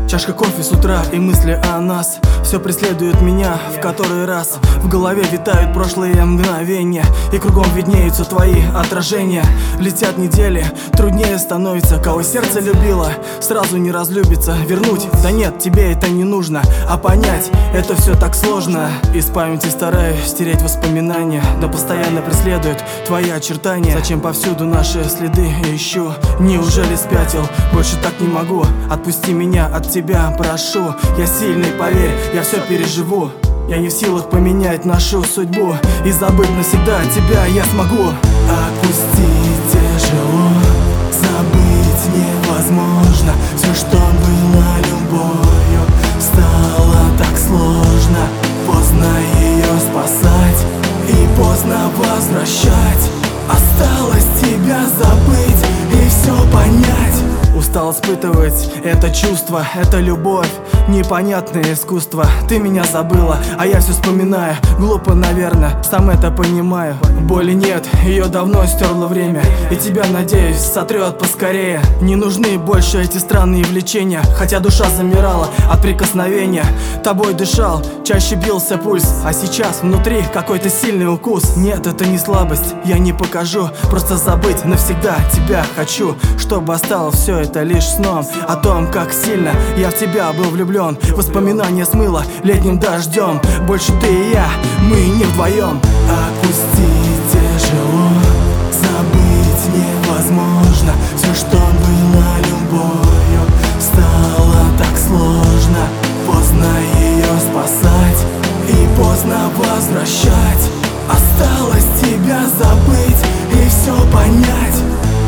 Чашка кофе с утра и мысли о нас все преследует меня в который раз. В голове витают прошлые мгновения, и кругом виднеются твои отражения. Летят недели, труднее становится. Кого сердце любило, сразу не разлюбится. Вернуть? Да нет, тебе это не нужно. А понять, это все так сложно. Из памяти стараюсь стереть воспоминания, но постоянно преследуют твои очертания. Зачем повсюду наши следы ищу? Неужели спятил? Больше так не могу. Отпусти меня от тебя, прошу. Я сильный, поверь, я все переживу. Я не в силах поменять нашу судьбу, и забыть навсегда тебя я смогу. Отпустить тяжело, забыть невозможно. Все, что было любовью, стало так сложно. Поздно ее спасать и поздно возвращать. Осталось тебя забыть и все понять. Устал испытывать это чувство, это любовь, непонятное искусство. Ты меня забыла, а я все вспоминаю. Глупо, наверное, сам это понимаю. Боли нет, ее давно стерло время, и тебя, надеюсь, сотрет поскорее. Не нужны больше эти странные влечения, хотя душа замирала от прикосновения. Тобой дышал, чаще бился пульс, а сейчас внутри какой-то сильный укус. Нет, это не слабость, я не покажу. Просто забыть навсегда тебя хочу, чтобы осталось все это лишь сном о том, как сильно я в тебя был влюблен. Воспоминания смыло летним дождем. Больше ты и я, мы не вдвоем. Отпустить тяжело, забыть невозможно. Все, что было любовью, стало так сложно. Поздно ее спасать и поздно возвращать. Осталось тебя забыть и все понять.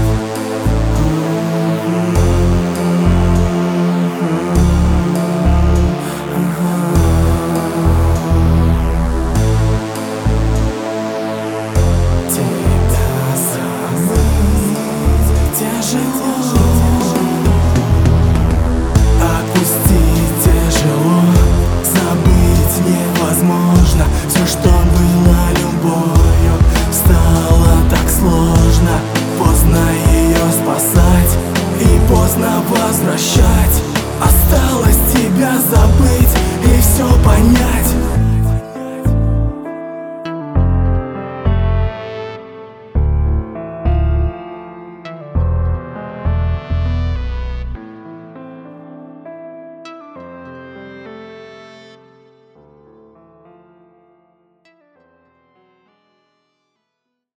Отпустить тяжело, забыть невозможно. Все, что было любовью, стало так сложно. Поздно ее спасать и поздно возвращать. Осталось тебя забыть и все понять.